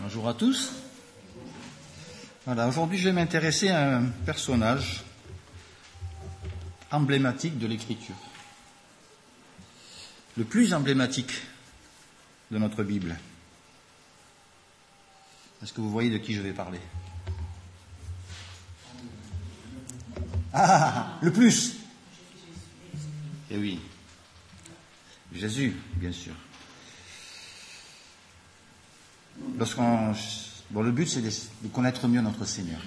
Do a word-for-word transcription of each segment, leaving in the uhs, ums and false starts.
Bonjour à tous. Voilà, aujourd'hui je vais m'intéresser à un personnage emblématique de l'Écriture. Le plus emblématique de notre Bible. Est-ce que vous voyez de qui je vais parler? Ah, le plus. Eh oui, Jésus, bien sûr. Lorsqu'on, bon, le but c'est de connaître mieux notre Seigneur.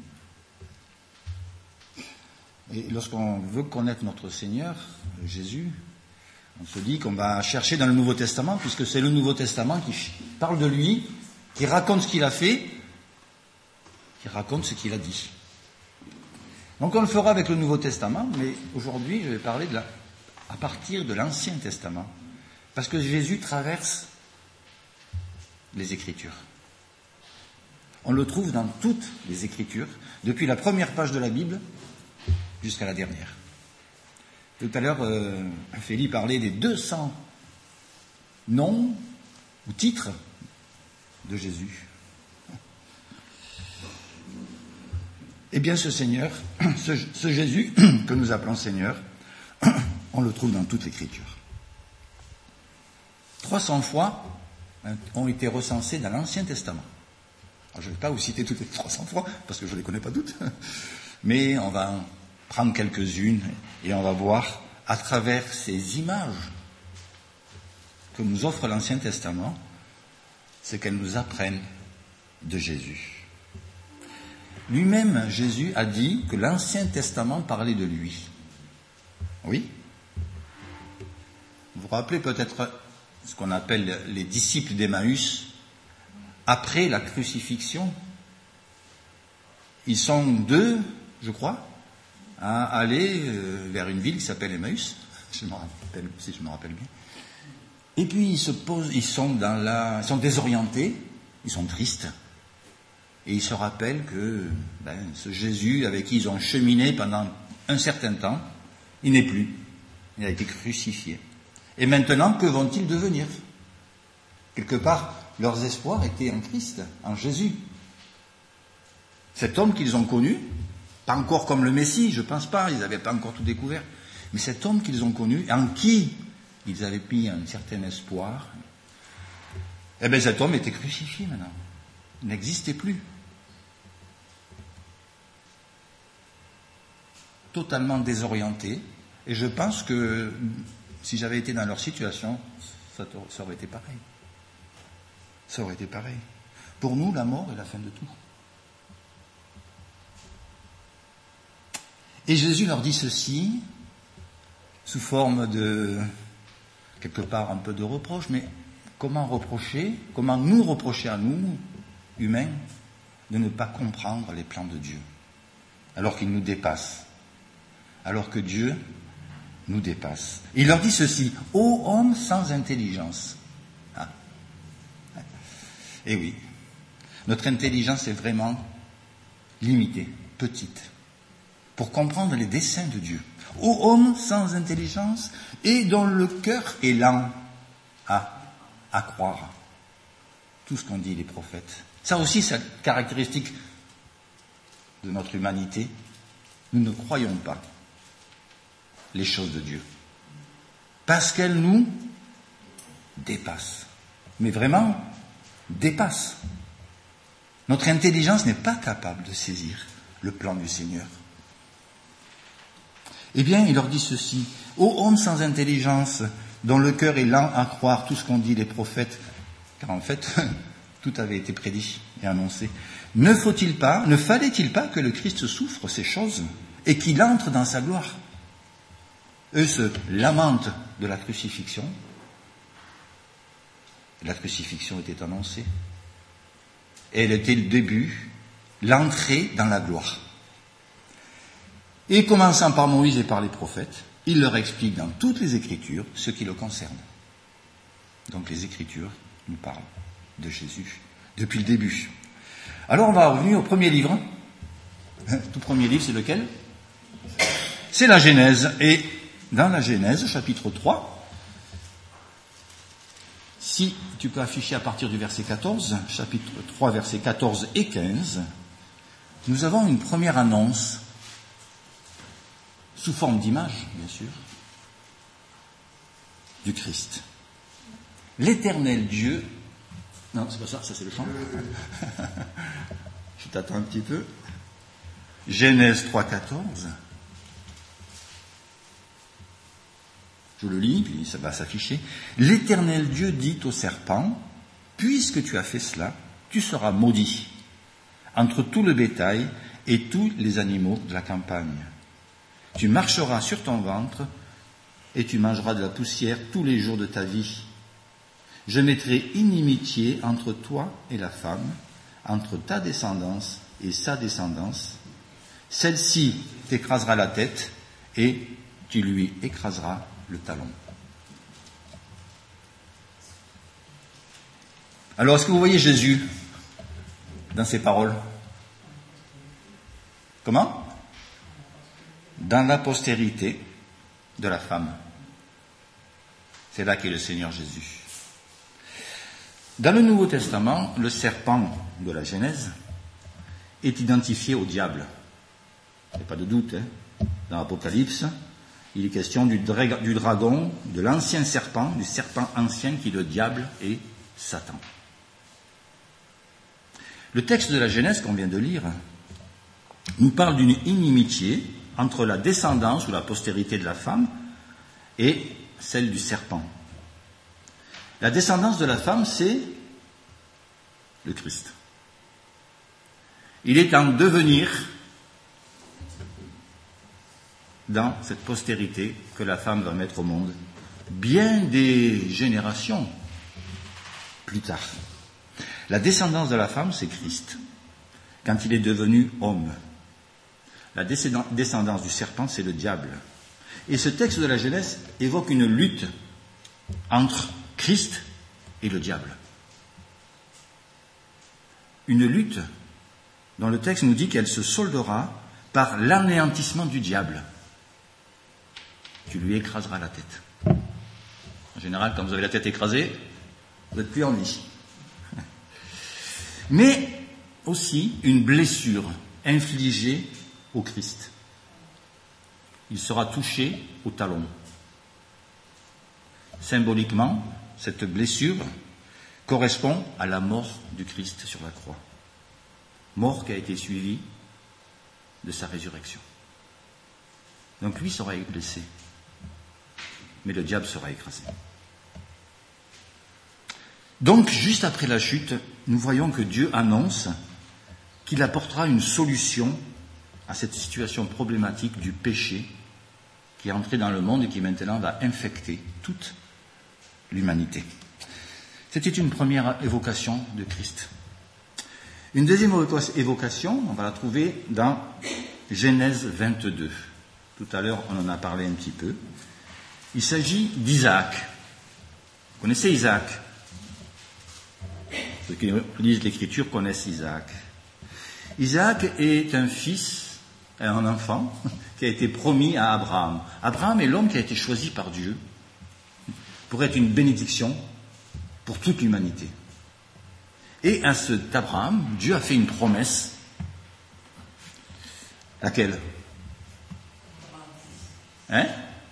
Et lorsqu'on veut connaître notre Seigneur, Jésus, on se dit qu'on va chercher dans le Nouveau Testament, puisque c'est le Nouveau Testament qui parle de lui, qui raconte ce qu'il a fait, qui raconte ce qu'il a dit. Donc on le fera avec le Nouveau Testament, mais aujourd'hui je vais parler de la, à partir de l'Ancien Testament, parce que Jésus traverse les Écritures. On le trouve dans toutes les Écritures, depuis la première page de la Bible jusqu'à la dernière. Tout à l'heure, euh, Félix parlait des deux cents noms ou titres de Jésus. Eh bien, ce Seigneur, ce, ce Jésus que nous appelons Seigneur, on le trouve dans toute l'Écriture. trois cents fois ont été recensés dans l'Ancien Testament. Alors, je ne vais pas vous citer toutes les trois cents fois, parce que je ne les connais pas toutes, mais on va en prendre quelques-unes et on va voir à travers ces images que nous offre l'Ancien Testament, ce qu'elles nous apprennent de Jésus. Lui-même, Jésus a dit que l'Ancien Testament parlait de lui. Oui. Vous vous rappelez peut-être ce qu'on appelle les disciples d'Emmaüs, après la crucifixion. Ils sont deux, je crois, à aller vers une ville qui s'appelle Emmaüs, je me rappelle, si je me rappelle bien. Et puis ils se posent, ils sont dans la, ils sont désorientés, ils sont tristes, et ils se rappellent que ben, ce Jésus avec qui ils ont cheminé pendant un certain temps, il n'est plus, il a été crucifié. Et maintenant, que vont-ils devenir? Quelque part, leurs espoirs étaient en Christ, en Jésus. Cet homme qu'ils ont connu, pas encore comme le Messie, je pense pas, ils n'avaient pas encore tout découvert, mais cet homme qu'ils ont connu, en qui ils avaient mis un certain espoir, eh bien cet homme était crucifié maintenant. Il n'existait plus. Totalement désorienté, et je pense que si j'avais été dans leur situation, ça, ça aurait été pareil. Ça aurait été pareil. Pour nous, la mort est la fin de tout. Et Jésus leur dit ceci, sous forme de, quelque part, un peu de reproche, mais comment reprocher, comment nous reprocher à nous, humains, de ne pas comprendre les plans de Dieu, alors qu'il nous dépasse, alors que Dieu nous dépasse. Il leur dit ceci, ô homme sans intelligence. Ah. Eh oui, notre intelligence est vraiment limitée, petite, pour comprendre les desseins de Dieu. Ô homme sans intelligence et dont le cœur est lent à, à croire tout ce qu'ont dit les prophètes. Ça aussi, c'est la caractéristique de notre humanité. Nous ne croyons pas les choses de Dieu, parce qu'elles nous dépassent. Mais vraiment, dépassent. Notre intelligence n'est pas capable de saisir le plan du Seigneur. Eh bien, il leur dit ceci, ô homme sans intelligence, dont le cœur est lent à croire tout ce qu'ont dit les prophètes, car en fait, tout avait été prédit et annoncé. Ne faut-il pas, ne fallait-il pas que le Christ souffre ces choses et qu'il entre dans sa gloire? Eux se lamentent de la crucifixion. La crucifixion était annoncée. Et elle était le début, l'entrée dans la gloire. Et commençant par Moïse et par les prophètes, il leur explique dans toutes les Écritures ce qui le concerne. Donc les Écritures nous parlent de Jésus depuis le début. Alors on va revenir au premier livre. Le tout premier livre, c'est lequel? C'est la Genèse. Et dans la Genèse, chapitre trois, Si tu peux afficher à partir du verset quatorze, chapitre trois, versets quatorze et quinze, nous avons une première annonce, sous forme d'image, bien sûr, du Christ. L'Éternel Dieu... Non, c'est pas ça, ça c'est le chant. Je t'attends un petit peu. Genèse trois, quatorze. Je le lis, puis ça va s'afficher. L'Éternel Dieu dit au serpent, puisque tu as fait cela, tu seras maudit entre tout le bétail et tous les animaux de la campagne. Tu marcheras sur ton ventre et tu mangeras de la poussière tous les jours de ta vie. Je mettrai inimitié entre toi et la femme, entre ta descendance et sa descendance. Celle-ci t'écrasera la tête et tu lui écraseras le talon. Alors, est-ce que vous voyez Jésus dans ces paroles? Comment? Dans la postérité de la femme. C'est là qu'est le Seigneur Jésus. Dans le Nouveau Testament, le serpent de la Genèse est identifié au diable. Il n'y a pas de doute, hein. Dans l'Apocalypse, il est question du, dra- du dragon, de l'ancien serpent, du serpent ancien qui est le diable et Satan. Le texte de la Genèse qu'on vient de lire nous parle d'une inimitié entre la descendance ou la postérité de la femme et celle du serpent. La descendance de la femme, c'est le Christ. Il est en devenir dans cette postérité que la femme va mettre au monde, bien des générations plus tard. La descendance de la femme, c'est Christ, quand il est devenu homme. La descendance du serpent, c'est le diable. Et ce texte de la Genèse évoque une lutte entre Christ et le diable. Une lutte dont le texte nous dit qu'elle se soldera par l'anéantissement du diable. Tu lui écraseras la tête. En général, quand vous avez la tête écrasée, vous n'êtes plus en vie. Mais aussi une blessure infligée au Christ. Il sera touché au talon. Symboliquement, cette blessure correspond à la mort du Christ sur la croix. Mort qui a été suivie de sa résurrection. Donc lui sera blessé, mais le diable sera écrasé. Donc, juste après la chute, nous voyons que Dieu annonce qu'il apportera une solution à cette situation problématique du péché qui est entré dans le monde et qui maintenant va infecter toute l'humanité. C'était une première évocation de Christ. Une deuxième évocation, on va la trouver dans Genèse vingt-deux. Tout à l'heure, on en a parlé un petit peu. Il s'agit d'Isaac. Vous connaissez Isaac? Ceux qui lisent l'Écriture connaissent Isaac. Isaac est un fils, un enfant, qui a été promis à Abraham. Abraham est l'homme qui a été choisi par Dieu pour être une bénédiction pour toute l'humanité. Et à cet Abraham, Dieu a fait une promesse. Laquelle? Hein?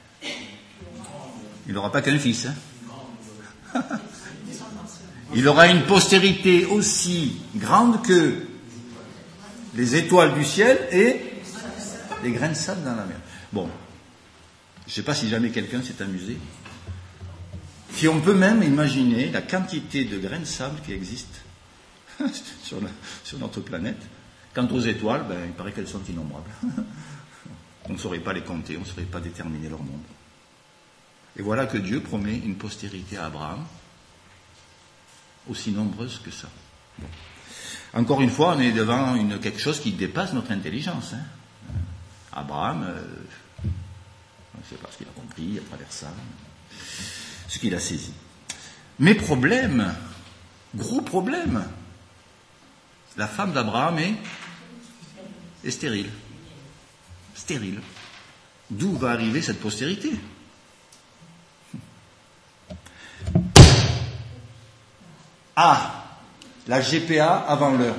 Il n'aura pas qu'un fils. Hein? Il aura une postérité aussi grande que les étoiles du ciel et les grains de sable dans la mer. Bon, je ne sais pas si jamais quelqu'un s'est amusé. Si on peut même imaginer la quantité de grains de sable qui existent sur, la, sur notre planète. Quant aux étoiles, ben, il paraît qu'elles sont innombrables. On ne saurait pas les compter, on ne saurait pas déterminer leur nombre. Et voilà que Dieu promet une postérité à Abraham, aussi nombreuse que ça. Bon. Encore une fois, on est devant une, quelque chose qui dépasse notre intelligence. Hein. Abraham, euh, on ne sait pas ce qu'il a compris à travers ça, ce qu'il a saisi. Mais problème, gros problème, la femme d'Abraham est, est stérile. Stérile. D'où va arriver cette postérité? Ah, la G P A avant l'heure.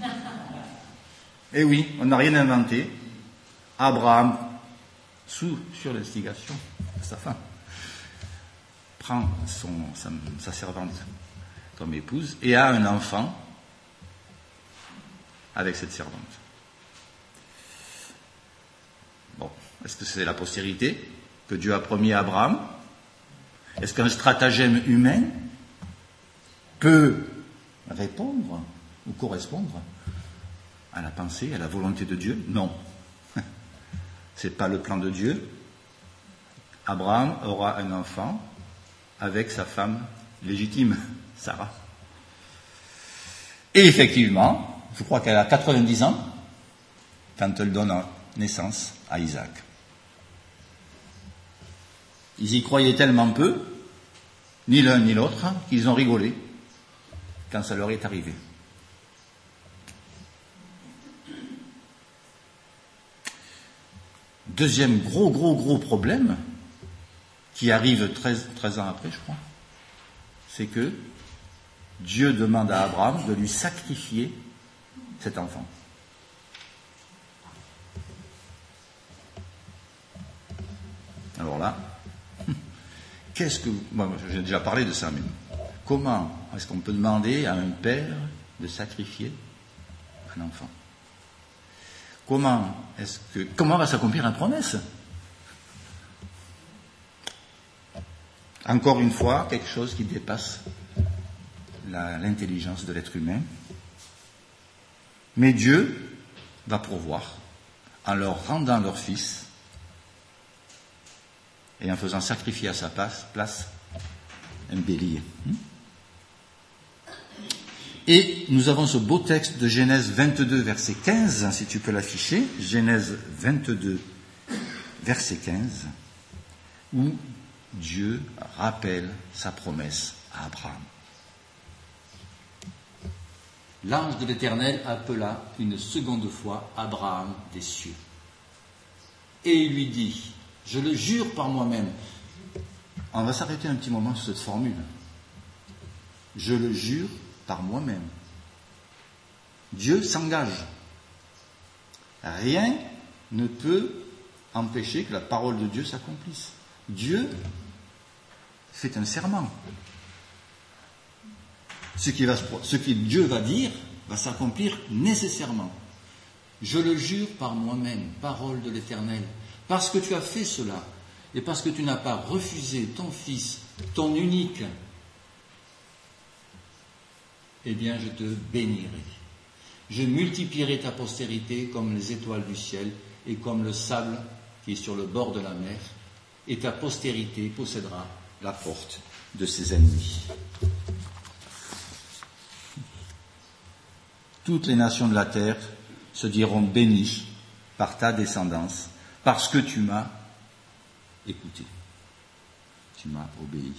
Eh oui, on n'a rien inventé. Abraham, sous, sur l'instigation de sa femme, prend son, sa, sa servante comme épouse et a un enfant avec cette servante. Bon, est-ce que c'est la postérité que Dieu a promis à Abraham? Est-ce qu'un stratagème humain peut répondre ou correspondre à la pensée, à la volonté de Dieu? Non. Ce n'est pas le plan de Dieu. Abraham aura un enfant avec sa femme légitime, Sarah. Et effectivement, je crois qu'elle a quatre-vingt-dix ans quand elle donne naissance à Isaac. Ils y croyaient tellement peu, ni l'un ni l'autre, qu'ils ont rigolé quand ça leur est arrivé. Deuxième gros, gros, gros problème, qui arrive treize, treize ans après, je crois, c'est que Dieu demande à Abraham de lui sacrifier cet enfant. Alors là, qu'est-ce que... Moi, j'ai déjà parlé de ça, mais comment est-ce qu'on peut demander à un père de sacrifier un enfant? Comment est-ce que... Comment va s'accomplir la promesse? Encore une fois, quelque chose qui dépasse la, l'intelligence de l'être humain. Mais Dieu va pourvoir en leur rendant leur fils et en faisant sacrifier à sa place, place un bélier. Et nous avons ce beau texte de Genèse vingt-deux, verset quinze, si tu peux l'afficher, Genèse vingt-deux, verset quinze, où Dieu rappelle sa promesse à Abraham. L'ange de l'Éternel appela une seconde fois Abraham des cieux. Et il lui dit, je le jure par moi-même. On va s'arrêter un petit moment sur cette formule. Je le jure par moi-même. Dieu s'engage. Rien ne peut empêcher que la parole de Dieu s'accomplisse. Dieu fait un serment. Ce qui va, ce que Dieu va dire va s'accomplir nécessairement. Je le jure par moi-même, parole de l'Éternel, parce que tu as fait cela, et parce que tu n'as pas refusé ton fils, ton unique, eh bien je te bénirai. Je multiplierai ta postérité comme les étoiles du ciel et comme le sable qui est sur le bord de la mer, et ta postérité possédera la porte de ses ennemis. Toutes les nations de la terre se diront bénies par ta descendance, parce que tu m'as écouté, tu m'as obéi.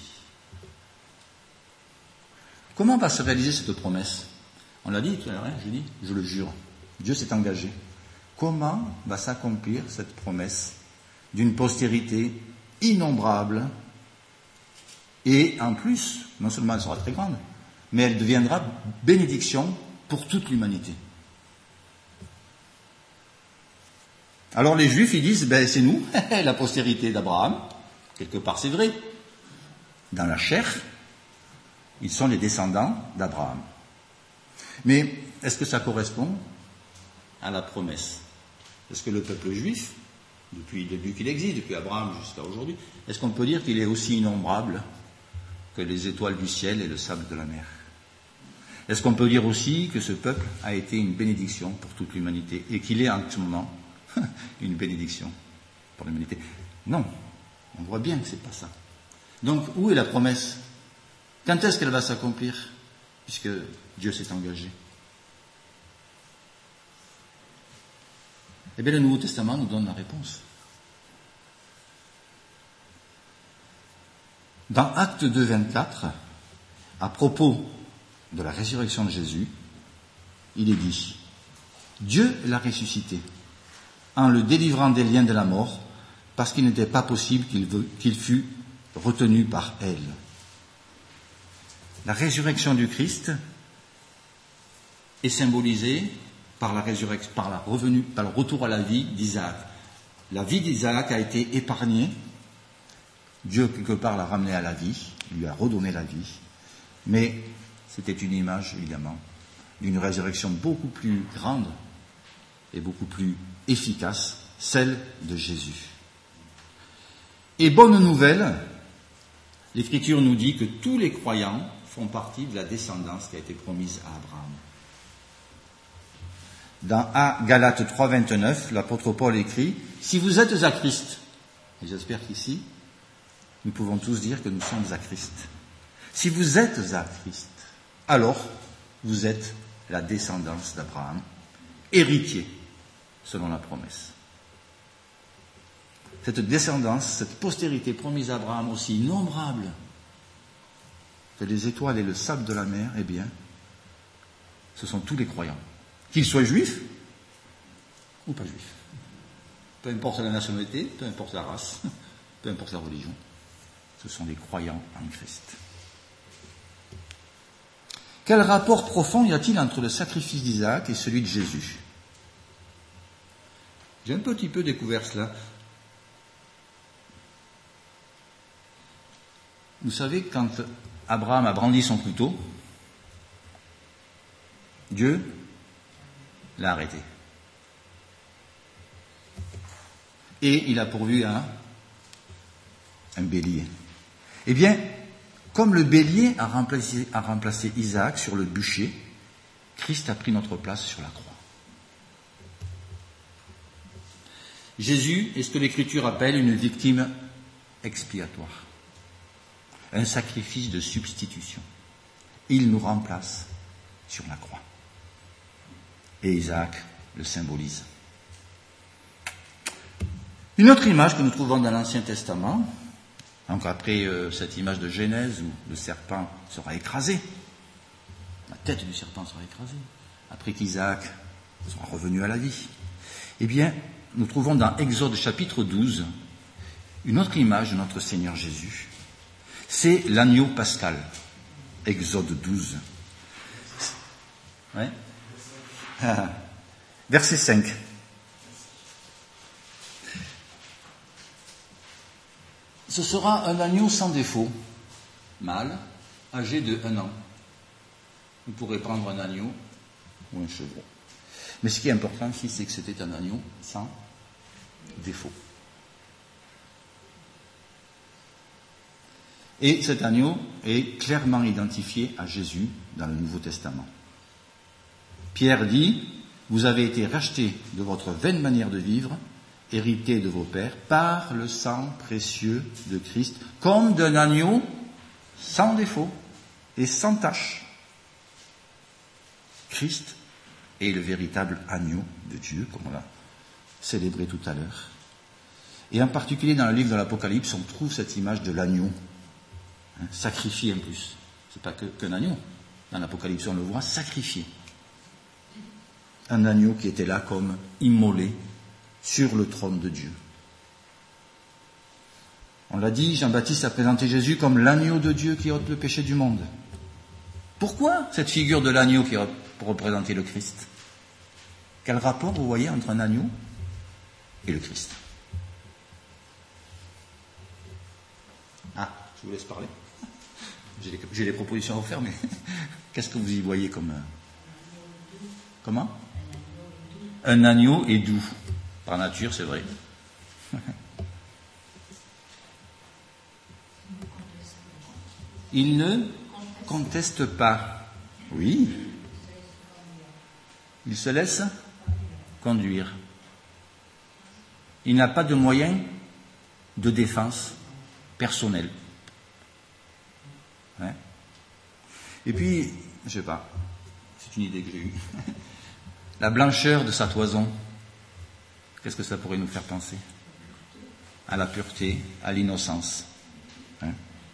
Comment va se réaliser cette promesse? On l'a dit tout à l'heure, hein, je dis, je le jure, Dieu s'est engagé. Comment va s'accomplir cette promesse d'une postérité innombrable et en plus, non seulement elle sera très grande, mais elle deviendra bénédiction pour toute l'humanité. Alors les Juifs, ils disent, ben c'est nous, la postérité d'Abraham. Quelque part c'est vrai. Dans la chair, ils sont les descendants d'Abraham. Mais est-ce que ça correspond à la promesse? Est-ce que le peuple juif, depuis le début qu'il existe, depuis Abraham jusqu'à aujourd'hui, est-ce qu'on peut dire qu'il est aussi innombrable que les étoiles du ciel et le sable de la mer? Est-ce qu'on peut dire aussi que ce peuple a été une bénédiction pour toute l'humanité et qu'il est en ce moment une bénédiction pour l'humanité? Non, on voit bien que c'est pas ça. Donc, où est la promesse? Quand est-ce qu'elle va s'accomplir? Puisque Dieu s'est engagé. Eh bien, le Nouveau Testament nous donne la réponse. Dans Actes deux, vingt-quatre, à propos de la résurrection de Jésus, il est dit, Dieu l'a ressuscité, en le délivrant des liens de la mort, parce qu'il n'était pas possible qu'il, qu'il fût retenu par elle. La résurrection du Christ est symbolisée par la résurrection, par la revenue, par le retour à la vie d'Isaac. La vie d'Isaac a été épargnée. Dieu, quelque part, l'a ramené à la vie, lui a redonné la vie. Mais c'était une image, évidemment, d'une résurrection beaucoup plus grande et beaucoup plus efficace, celle de Jésus. Et bonne nouvelle, l'Écriture nous dit que tous les croyants font partie de la descendance qui a été promise à Abraham. Dans Galates trois, vingt-neuf, l'apôtre Paul écrit « Si vous êtes à Christ », et j'espère qu'ici, nous pouvons tous dire que nous sommes à Christ. Si vous êtes à Christ, alors vous êtes la descendance d'Abraham, héritier selon la promesse. Cette descendance, cette postérité promise à Abraham, aussi innombrable que les étoiles et le sable de la mer, eh bien, ce sont tous les croyants, qu'ils soient juifs ou pas juifs. Peu importe la nationalité, peu importe la race, peu importe la religion, ce sont des croyants en Christ. Quel rapport profond y a-t-il entre le sacrifice d'Isaac et celui de Jésus ? J'ai un petit peu découvert cela. Vous savez, quand Abraham a brandi son couteau, Dieu l'a arrêté. Et il a pourvu un, un bélier. Eh bien, comme le bélier a remplacé, a remplacé Isaac sur le bûcher, Christ a pris notre place sur la croix. Jésus est ce que l'Écriture appelle une victime expiatoire, un sacrifice de substitution. Il nous remplace sur la croix. Et Isaac le symbolise. Une autre image que nous trouvons dans l'Ancien Testament, donc après euh, cette image de Genèse où le serpent sera écrasé, la tête du serpent sera écrasée, après qu'Isaac sera revenu à la vie, eh bien, nous trouvons dans Exode chapitre douze une autre image de notre Seigneur Jésus. C'est l'agneau pascal. Exode douze. Ouais. Ah. Verset cinq. Ce sera un agneau sans défaut, mâle, âgé de un an. Vous pourrez prendre un agneau ou un chevreau. Mais ce qui est important ici, c'est que c'était un agneau sans défaut. Et cet agneau est clairement identifié à Jésus dans le Nouveau Testament. Pierre dit, « Vous avez été rachetés de votre vaine manière de vivre, hérité de vos pères, par le sang précieux de Christ, comme d'un agneau sans défaut et sans tache. » Christ est le véritable agneau de Dieu, comme on l'a célébré tout à l'heure. Et en particulier dans le livre de l'Apocalypse, on trouve cette image de l'agneau, hein, sacrifié en plus. C'est pas que, qu'un agneau. Dans l'Apocalypse, on le voit sacrifié. Un agneau qui était là comme immolé sur le trône de Dieu. On l'a dit, Jean-Baptiste a présenté Jésus comme l'agneau de Dieu qui ôte le péché du monde. Pourquoi cette figure de l'agneau qui représentait le Christ ? Quel rapport vous voyez entre un agneau et le Christ ? Ah, je vous laisse parler. J'ai des, j'ai des propositions à vous faire, mais qu'est-ce que vous y voyez comme... Comment ? Un agneau est doux. Par nature, c'est vrai. Il ne conteste pas. Oui. Il se laisse conduire. Il n'a pas de moyens de défense personnelle. Hein ? Et puis, je sais pas, c'est une idée que j'ai eue. La blancheur de sa toison, qu'est-ce que ça pourrait nous faire penser ? À la pureté, à l'innocence. Hein ?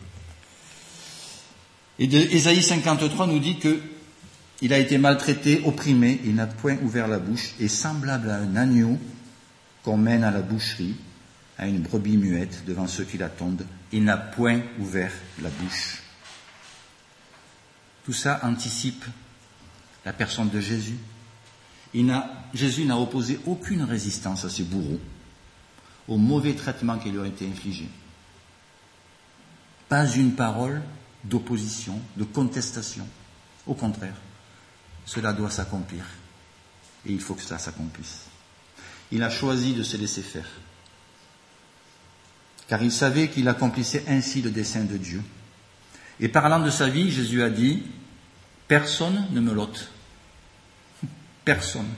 Et de Ésaïe cinquante-trois nous dit que il a été maltraité, opprimé, il n'a point ouvert la bouche, et semblable à un agneau qu'on mène à la boucherie, à une brebis muette devant ceux qui l'attendent, il n'a point ouvert la bouche. Tout ça anticipe la personne de Jésus. Il n'a, Jésus n'a opposé aucune résistance à ses bourreaux, au mauvais traitement qui lui a été infligé. Pas une parole d'opposition, de contestation. Au contraire, cela doit s'accomplir. Et il faut que cela s'accomplisse. Il a choisi de se laisser faire. Car il savait qu'il accomplissait ainsi le dessein de Dieu. Et parlant de sa vie, Jésus a dit, « Personne ne me l'ôte. Personne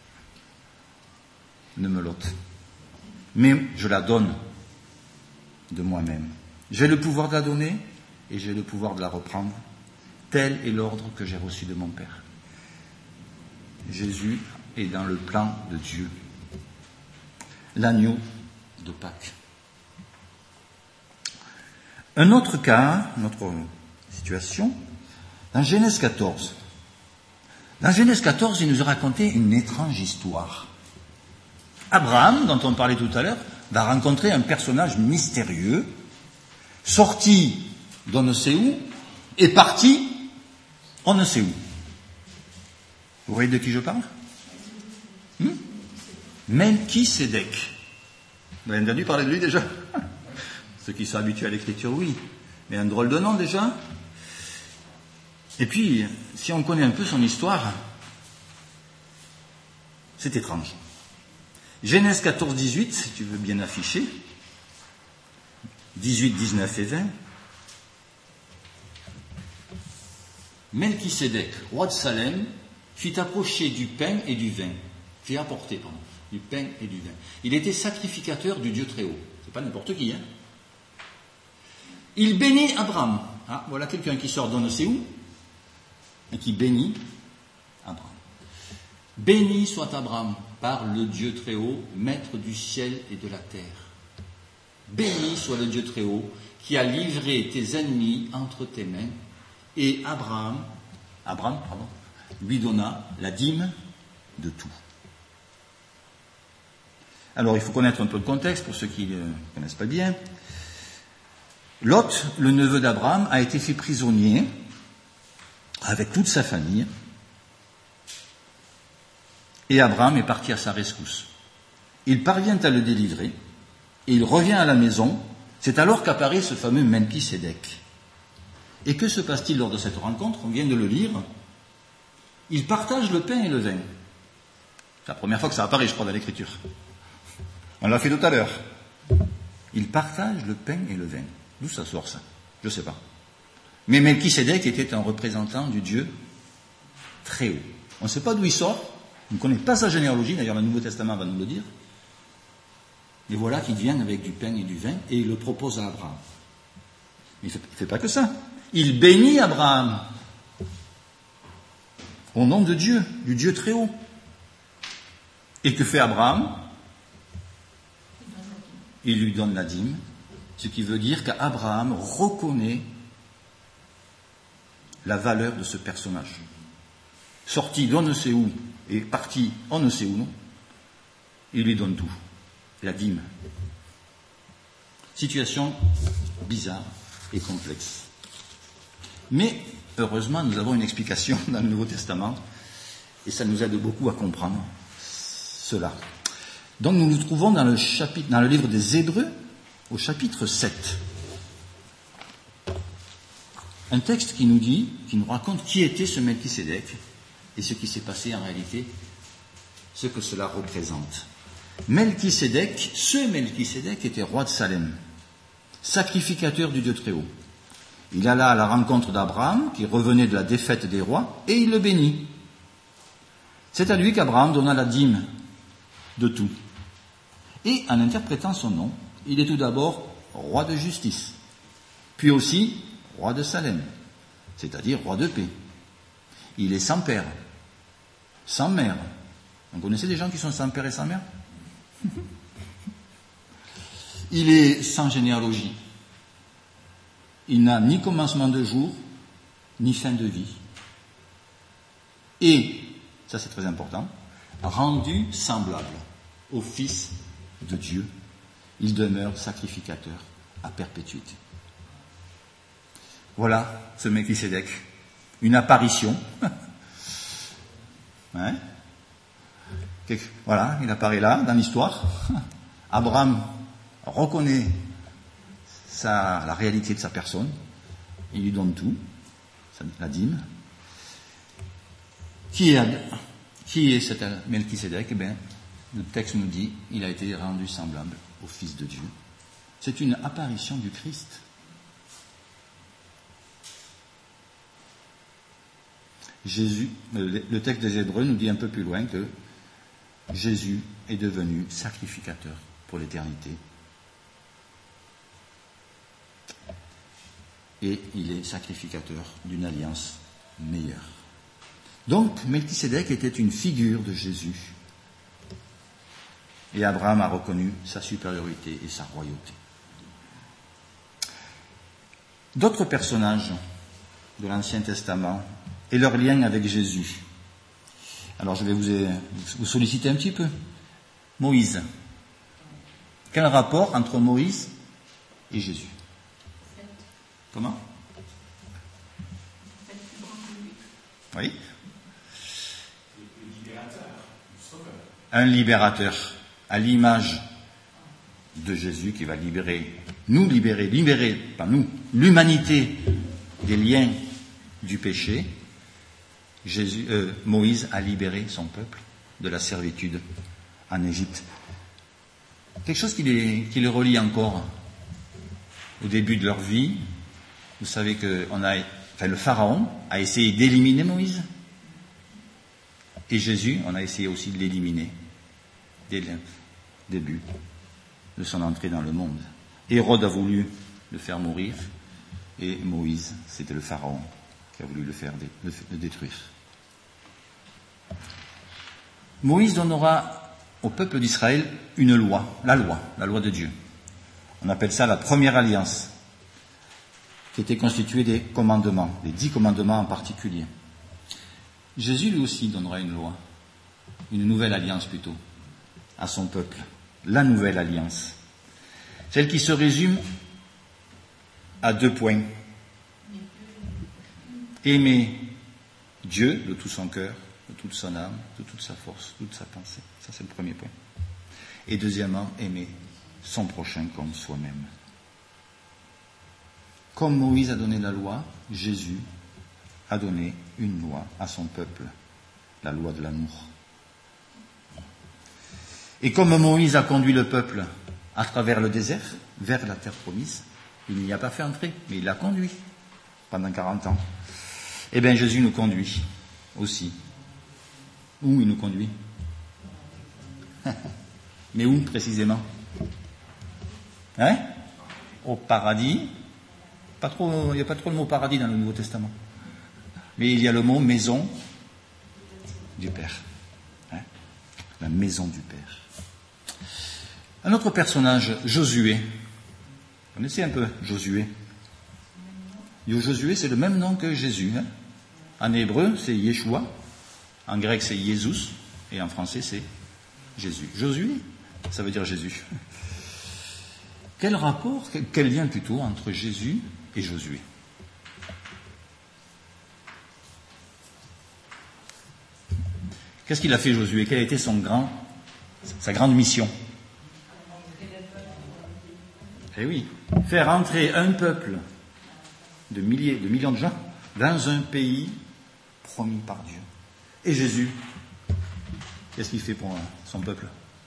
ne me l'ôte. Mais je la donne de moi-même. J'ai le pouvoir de la donner et j'ai le pouvoir de la reprendre. Tel est l'ordre que j'ai reçu de mon Père. » Jésus est dans le plan de Dieu. L'agneau de Pâques. Un autre cas, une autre situation, dans Genèse quatorze. Dans Genèse quatorze, il nous a raconté une étrange histoire. Abraham, dont on parlait tout à l'heure, va rencontrer un personnage mystérieux, sorti d'on ne sait où, et parti on ne sait où. Vous voyez de qui je parle? hmm Melchisédek. Vous avez entendu parler de lui déjà? Ceux qui sont habitués à l'écriture, oui. Mais un drôle de nom déjà. Et puis, si on connaît un peu son histoire, c'est étrange. Genèse quatorze dix-huit, si tu veux bien afficher. dix-huit, dix-neuf et vingt. Melchisédek, roi de Salem, fit approcher du pain et du vin. Fit apporter, pardon, du pain et du vin. Il était sacrificateur du Dieu très haut. C'est pas n'importe qui, hein. Il bénit Abraham. Ah, voilà quelqu'un qui sort d'on ne sait où et qui bénit Abraham. Béni soit Abraham par le Dieu très haut, maître du ciel et de la terre. Béni soit le Dieu très haut qui a livré tes ennemis entre tes mains. Et Abraham, Abraham, pardon, lui donna la dîme de tout. Alors il faut connaître un peu le contexte pour ceux qui ne connaissent pas bien. Lot, le neveu d'Abraham, a été fait prisonnier avec toute sa famille. Et Abraham est parti à sa rescousse. Il parvient à le délivrer et il revient à la maison. C'est alors qu'apparaît ce fameux Melchisédek. Et que se passe-t-il lors de cette rencontre? On vient de le lire. Il partage le pain et le vin. C'est la première fois que ça apparaît, je crois, dans l'Écriture. On l'a fait tout à l'heure. Il partage le pain et le vin. D'où ça sort, ça? Je ne sais pas. Mais Melchisédek était un représentant du Dieu très haut. On ne sait pas d'où il sort. On ne connaît pas sa généalogie. D'ailleurs, le Nouveau Testament va nous le dire. Et voilà qu'il vient avec du pain et du vin et il le propose à Abraham. Mais il ne fait, fait pas que ça. Il bénit Abraham au nom de Dieu, du Dieu très haut. Et que fait Abraham? Il lui donne la dîme, ce qui veut dire qu'Abraham reconnaît la valeur de ce personnage. Sorti d'on ne sait où et parti on ne sait où, non, il lui donne tout, la dîme. Situation bizarre et complexe. Mais, heureusement, nous avons une explication dans le Nouveau Testament, et ça nous aide beaucoup à comprendre cela. Donc nous nous trouvons dans le, chapitre, dans le livre des Hébreux, au chapitre sept. Un texte qui nous dit, qui nous raconte qui était ce Melchisédek, et ce qui s'est passé en réalité, ce que cela représente. Melchisédek, ce Melchisédek était roi de Salem, sacrificateur du Dieu très haut. Il alla à la rencontre d'Abraham, qui revenait de la défaite des rois, et il le bénit. C'est à lui qu'Abraham donna la dîme de tout. Et en interprétant son nom, il est tout d'abord roi de justice, puis aussi roi de Salem, c'est-à-dire roi de paix. Il est sans père, sans mère. Vous connaissez des gens qui sont sans père et sans mère? Il est sans généalogie. Il n'a ni commencement de jour, ni fin de vie. Et, ça c'est très important, rendu semblable au Fils de Dieu, il demeure sacrificateur à perpétuité. Voilà ce Melchisédek une apparition. Hein? Voilà, il apparaît là, dans l'histoire. Abraham reconnaît sa, la réalité de sa personne. Il lui donne tout, la dîme. Qui est, qui est cet Melchisédek? Eh bien, le texte nous dit, il a été rendu semblable au Fils de Dieu. C'est une apparition du Christ. Jésus, le texte des Hébreux nous dit un peu plus loin que Jésus est devenu sacrificateur pour l'éternité. Et il est sacrificateur d'une alliance meilleure. Donc, Melchisédek était une figure de Jésus. Et Abraham a reconnu sa supériorité et sa royauté. D'autres personnages de l'Ancien Testament et leur lien avec Jésus. Alors je vais vous, vous solliciter un petit peu. Moïse. Quel rapport entre Moïse et Jésus? Comment? Oui. Un libérateur, à l'image de Jésus qui va libérer, nous libérer, libérer, pas nous, l'humanité des liens du péché. Jésus, euh, Moïse a libéré son peuple de la servitude en Égypte. Quelque chose qui les, qui les relie encore au début de leur vie. Vous savez que on a, enfin, le Pharaon a essayé d'éliminer Moïse. Et Jésus, on a essayé aussi de l'éliminer dès le début de son entrée dans le monde. Hérode a voulu le faire mourir, et Moïse, c'était le Pharaon qui a voulu le faire le, le détruire. Moïse donnera au peuple d'Israël une loi, la loi, la loi de Dieu. On appelle ça la première alliance, qui était constituée des commandements, des dix commandements en particulier. Jésus lui aussi donnera une loi, une nouvelle alliance plutôt, à son peuple, la nouvelle alliance, celle qui se résume à deux points. Aimer Dieu de tout son cœur, de toute son âme, de toute sa force, de toute sa pensée. Ça, c'est le premier point. Et deuxièmement, aimer son prochain comme soi-même. Comme Moïse a donné la loi, Jésus a donné une loi à son peuple, la loi de l'amour. Et comme Moïse a conduit le peuple à travers le désert, vers la terre promise, il n'y a pas fait entrer, mais il l'a conduit pendant quarante ans. Eh bien, Jésus nous conduit aussi. Où il nous conduit? Mais où précisément? Hein? Au paradis. Pas trop, il n'y a pas trop le mot paradis dans le Nouveau Testament. Mais il y a le mot maison du Père. Hein? La maison du Père. Un autre personnage, Josué. Vous connaissez un peu Josué? Josué, c'est le même nom que Jésus. Hein? En hébreu, c'est Yeshua. En grec, c'est Jésus. Et en français, c'est Jésus. Josué, ça veut dire Jésus. Quel rapport, quel lien plutôt entre Jésus et Josué? Qu'est-ce qu'il a fait Josué? Quelle a été son grand, sa grande mission? Eh oui, faire entrer un peuple de milliers, de millions de gens dans un pays promis par Dieu. Et Jésus, qu'est-ce qu'il fait pour son peuple?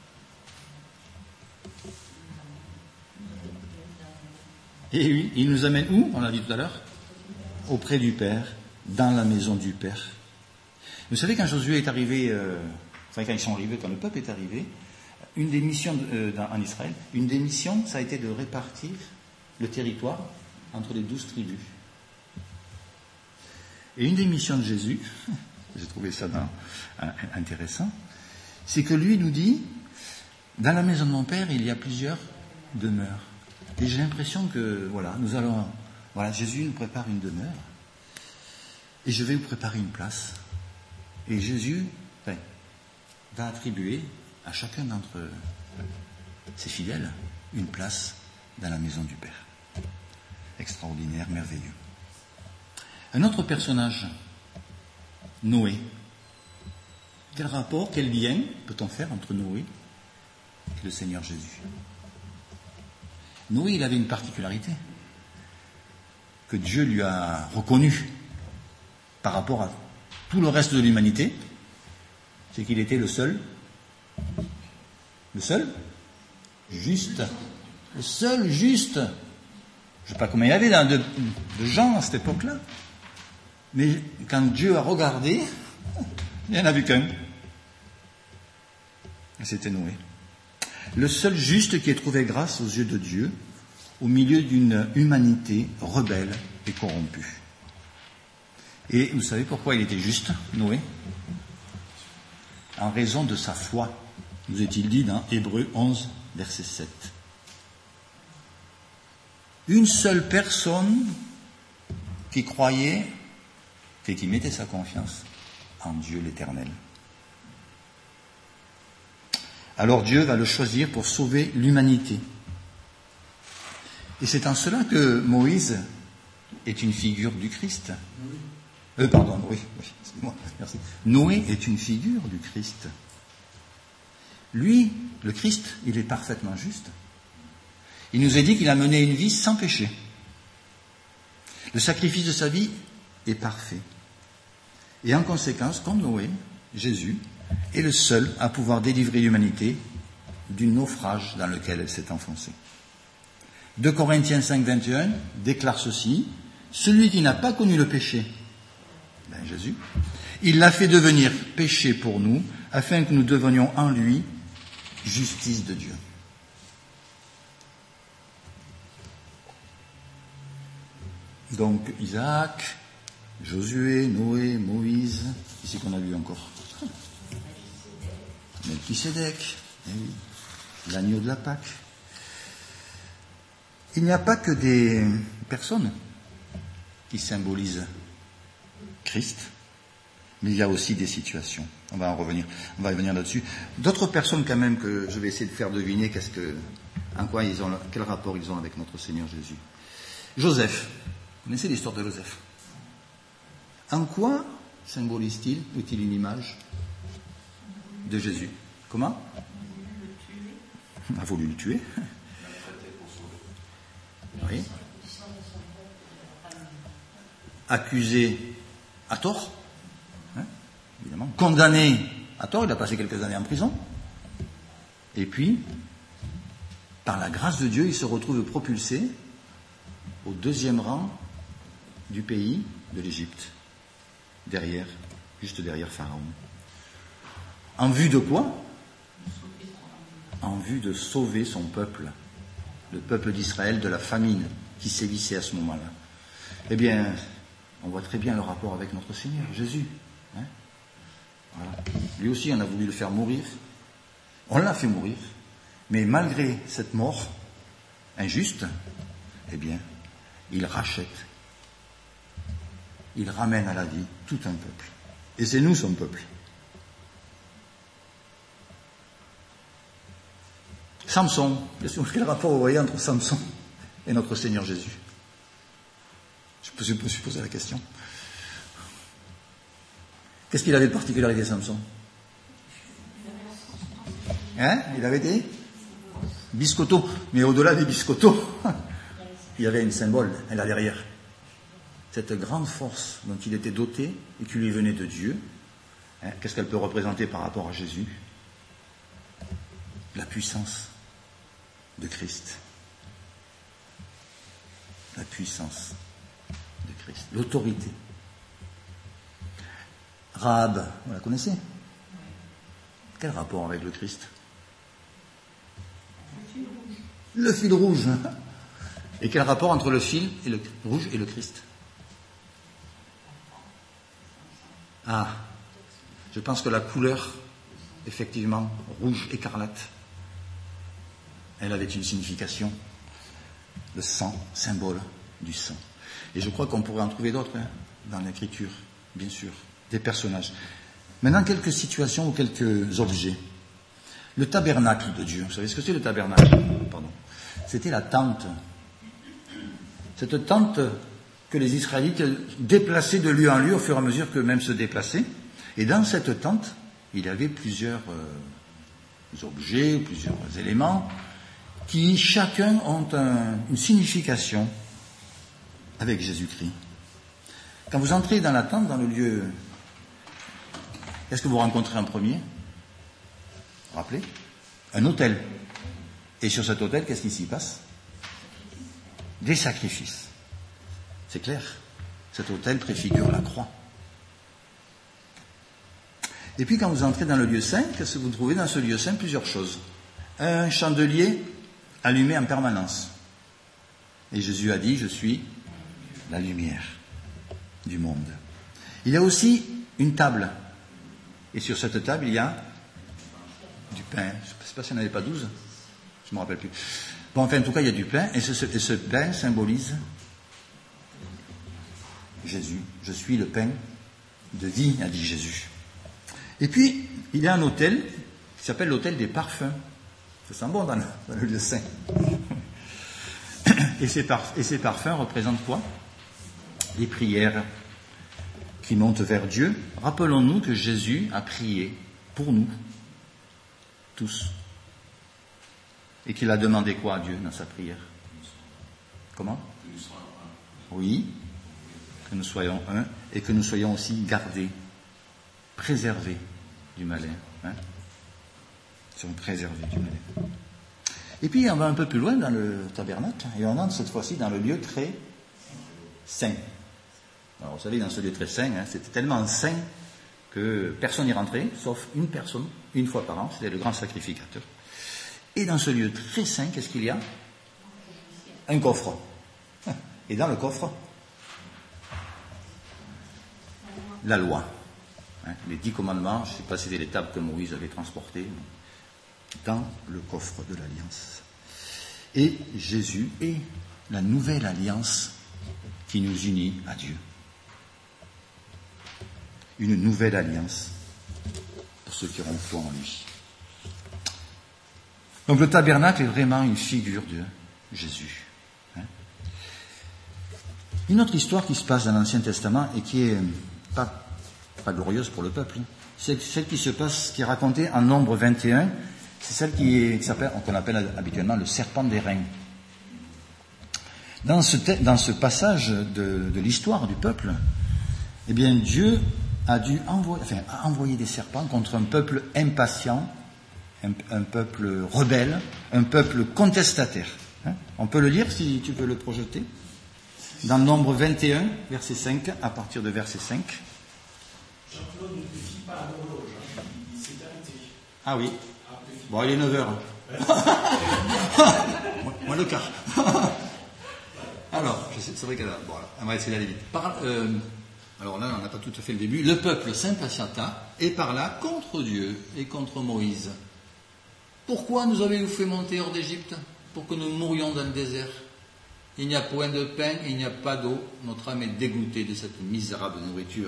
Et oui, il nous amène où? On l'a dit tout à l'heure. Auprès du Père, dans la maison du Père. Vous savez, quand Josué est arrivé, euh, enfin quand ils sont arrivés, quand le peuple est arrivé, une des missions euh, dans, en Israël, une des missions, ça a été de répartir le territoire entre les douze tribus. Et une des missions de Jésus, j'ai trouvé ça dans, euh, intéressant, c'est que lui nous dit, dans la maison de mon Père, il y a plusieurs demeures. Et j'ai l'impression que, voilà, nous allons, voilà, Jésus nous prépare une demeure, et je vais vous préparer une place. Et Jésus, enfin, va attribuer à chacun d'entre ses fidèles une place dans la maison du Père. Extraordinaire, merveilleux. Un autre personnage, Noé. Quel rapport, quel lien peut-on faire entre Noé et le Seigneur Jésus? Noé, il avait une particularité que Dieu lui a reconnue par rapport à tout le reste de l'humanité, c'est qu'il était le seul, le seul juste, le seul juste. Je ne sais pas combien il y avait de, de gens à cette époque-là, mais quand Dieu a regardé, il n'y en a vu qu'un. Et c'était Noé. Le seul juste qui ait trouvé grâce aux yeux de Dieu au milieu d'une humanité rebelle et corrompue. Et vous savez pourquoi il était juste, Noé? En raison de sa foi, nous est-il dit dans Hébreux onze, verset sept. Une seule personne qui croyait et qui mettait sa confiance en Dieu l'Éternel. Alors Dieu va le choisir pour sauver l'humanité. Et c'est en cela que Moïse est une figure du Christ. Euh, pardon, oui, oui, excuse-moi, merci. Noé est une figure du Christ. Lui, le Christ, il est parfaitement juste. Il nous a dit qu'il a mené une vie sans péché. Le sacrifice de sa vie est parfait. Et en conséquence, comme Noé, Jésus est le seul à pouvoir délivrer l'humanité du naufrage dans lequel elle s'est enfoncée. deux Corinthiens cinq, vingt et un déclare ceci: celui qui n'a pas connu le péché, ben Jésus, il l'a fait devenir péché pour nous, afin que nous devenions en lui justice de Dieu. Donc Isaac, Josué, Noé, Moïse, ici qu'on a vu encore. Melchisédek, eh oui, l'agneau de la Pâque. Il n'y a pas que des personnes qui symbolisent Christ, mais il y a aussi des situations. On va en revenir, on va revenir là-dessus. D'autres personnes quand même que je vais essayer de faire deviner qu'est-ce que, en quoi ils ont, quel rapport ils ont avec notre Seigneur Jésus. Joseph, vous connaissez l'histoire de Joseph? En quoi symbolise-t-il, est-il une image de Jésus? Comment? A voulu le tuer. Oui. Accusé à tort, hein, évidemment. Condamné à tort, il a passé quelques années en prison. Et puis, par la grâce de Dieu, il se retrouve propulsé au deuxième rang du pays de l'Égypte, derrière, juste derrière Pharaon. En vue de quoi? En vue de sauver son peuple, le peuple d'Israël, de la famine qui sévissait à ce moment-là. Eh bien, on voit très bien le rapport avec notre Seigneur, Jésus. Hein, voilà. Lui aussi, on a voulu le faire mourir. On l'a fait mourir. Mais malgré cette mort injuste, eh bien, il rachète. Il ramène à la vie tout un peuple. Et c'est nous son peuple. Samson, quel rapport vous voyez entre Samson et notre Seigneur Jésus? Je me suis posé la question. Qu'est-ce qu'il avait de particularité, Samson? Hein? Il avait des biscottos. Mais au-delà des biscottos, il y avait un symbole, là derrière. Cette grande force dont il était doté et qui lui venait de Dieu, hein, qu'est-ce qu'elle peut représenter par rapport à Jésus? La puissance de Christ. La puissance de Christ. L'autorité. Rahab, vous la connaissez? Quel rapport avec le Christ? Le fil rouge. Et quel rapport entre le fil et le rouge et le Christ? Ah, je pense que la couleur, effectivement, rouge écarlate, elle avait une signification, le sang, symbole du sang. Et je crois qu'on pourrait en trouver d'autres hein, dans l'écriture, bien sûr, des personnages. Maintenant, quelques situations ou quelques objets. Le tabernacle de Dieu, vous savez ce que c'est le tabernacle? Pardon. C'était la tente. Cette tente que les Israélites déplaçaient de lieu en lieu au fur et à mesure qu'eux-mêmes se déplaçaient. Et dans cette tente, il y avait plusieurs euh, objets, plusieurs éléments qui chacun ont un, une signification avec Jésus-Christ. Quand vous entrez dans la tente, dans le lieu, qu'est-ce que vous rencontrez en premier ? Vous vous rappelez ? Un autel. Et sur cet autel, qu'est-ce qui s'y passe ? Des sacrifices. C'est clair. Cet autel préfigure la croix. Et puis quand vous entrez dans le lieu saint, qu'est-ce que vous trouvez dans ce lieu saint ? Plusieurs choses. Un chandelier allumé en permanence. Et Jésus a dit, je suis la lumière du monde. Il y a aussi une table. Et sur cette table, il y a du pain. Je ne sais pas s'il n'y en avait pas douze. Je ne me rappelle plus. Bon, enfin, en tout cas, il y a du pain. Et ce, et ce pain symbolise Jésus. Je suis le pain de vie, a dit Jésus. Et puis, il y a un autel qui s'appelle l'autel des parfums. Ça sent bon dans le, dans le lieu saint. Et ces, parf- et ces parfums représentent quoi ? Les prières qui montent vers Dieu. Rappelons-nous que Jésus a prié pour nous, tous. Et qu'il a demandé quoi à Dieu dans sa prière ? Comment ? Oui, que nous soyons un et que nous soyons aussi gardés, préservés du malin. Hein ? Nous sommes préservés du malin. Et puis on va un peu plus loin dans le tabernacle et on entre cette fois-ci dans le lieu très saint. Alors vous savez, dans ce lieu très saint, hein, c'était tellement saint que personne n'y rentrait, sauf une personne, une fois par an, c'était le grand sacrificateur. Et dans ce lieu très saint, qu'est-ce qu'il y a ? Un coffre. Et dans le coffre, la loi. Hein, les dix commandements, je ne sais pas si c'était les tables que Moïse avait transportées, dans le coffre de l'Alliance. Et Jésus est la nouvelle alliance qui nous unit à Dieu. Une nouvelle alliance pour ceux qui auront foi en lui. Donc le tabernacle est vraiment une figure de Jésus. Hein. Une autre histoire qui se passe dans l'Ancien Testament et qui est pas, pas glorieuse pour le peuple, c'est celle qui se passe, qui est racontée en Nombre vingt et un. C'est celle qui, est, qui s'appelle, qu'on appelle habituellement le serpent d'airain. Dans ce, te, dans ce passage de, de l'histoire du peuple, eh bien Dieu a dû envoyer, enfin, a envoyé des serpents contre un peuple impatient, un, un peuple rebelle, un peuple contestataire. Hein? On peut le lire si tu veux le projeter. Dans Nombre vingt et un, verset cinq, à partir de verset cinq. Jean-Claude ne défie pas l'horloge, hein. C'est arrêté. Ah oui. Bon, il est neuf heures. Moi, le quart. Alors, c'est vrai qu'elle a... Bon, on va essayer d'aller vite. Par, euh, alors là, on n'a pas tout à fait le début. Le peuple s'impatienta et parla contre Dieu et contre Moïse. Pourquoi nous avez-vous fait monter hors d'Égypte pour que nous mourions dans le désert ? Il n'y a point de pain, il n'y a pas d'eau. Notre âme est dégoûtée de cette misérable nourriture.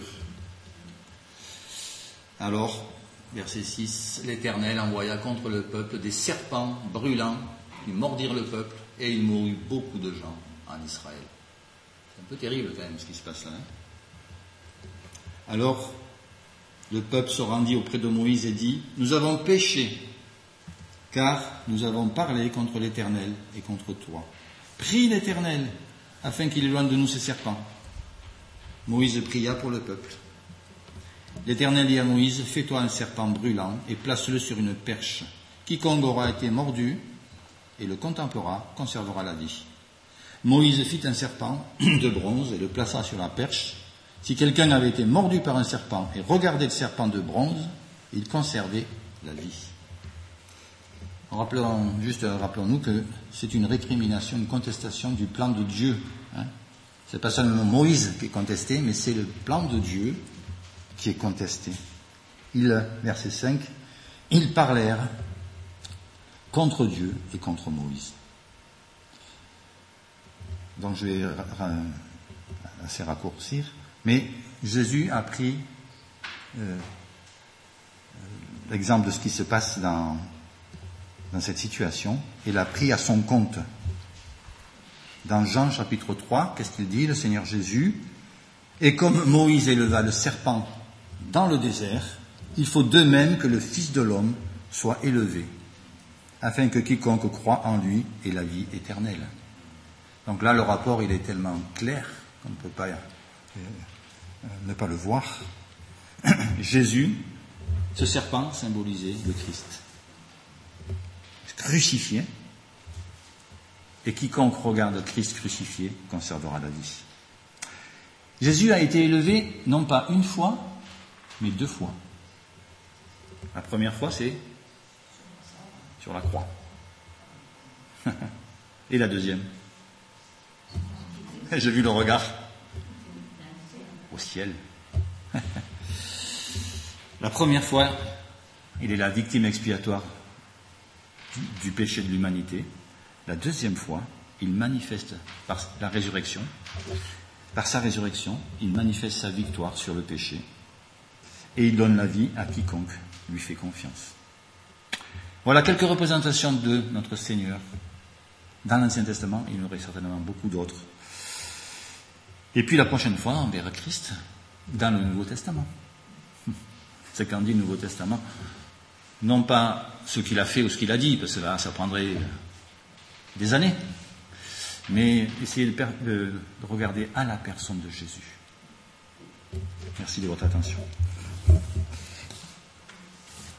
Alors... Verset six, l'Éternel envoya contre le peuple des serpents brûlants qui mordirent le peuple et il mourut beaucoup de gens en Israël. C'est un peu terrible quand même ce qui se passe là. Hein. Alors, le peuple se rendit auprès de Moïse et dit, nous avons péché, car nous avons parlé contre l'Éternel et contre toi. Prie l'Éternel afin qu'il éloigne de nous ces serpents. Moïse pria pour le peuple. L'Éternel dit à Moïse, fais-toi un serpent brûlant et place-le sur une perche. Quiconque aura été mordu et le contemplera conservera la vie. Moïse fit un serpent de bronze et le plaça sur la perche. Si quelqu'un avait été mordu par un serpent et regardait le serpent de bronze, il conservait la vie. Rappelons, juste rappelons-nous que c'est une récrimination, une contestation du plan de Dieu. Hein. C'est pas seulement Moïse qui est contesté, mais c'est le plan de Dieu qui est contesté. Il, verset cinq, ils parlèrent contre Dieu et contre Moïse. Donc je vais assez raccourcir, mais Jésus a pris euh, l'exemple de ce qui se passe dans, dans cette situation et l'a pris à son compte. Dans Jean chapitre trois, qu'est-ce qu'il dit, le Seigneur Jésus? Et comme Moïse éleva le serpent dans le désert, il faut de même que le Fils de l'homme soit élevé, afin que quiconque croit en lui ait la vie éternelle. Donc là, le rapport, il est tellement clair qu'on ne peut pas euh, ne pas le voir. Jésus, ce serpent symbolisait le Christ, crucifié, et quiconque regarde Christ crucifié conservera la vie. Jésus a été élevé non pas une fois, mais deux fois. La première fois, c'est sur la croix. Et la deuxième? J'ai vu le regard au ciel. La première fois, il est la victime expiatoire du péché de l'humanité. La deuxième fois, il manifeste par la résurrection, par sa résurrection, il manifeste sa victoire sur le péché et il donne la vie à quiconque lui fait confiance. Voilà quelques représentations de notre Seigneur. Dans l'Ancien Testament, il y en aurait certainement beaucoup d'autres. Et puis la prochaine fois, on verra Christ dans le Nouveau Testament. C'est quand on dit Nouveau Testament, non pas ce qu'il a fait ou ce qu'il a dit, parce que là, ça prendrait des années, mais essayer de, per- de regarder à la personne de Jésus. Merci de votre attention.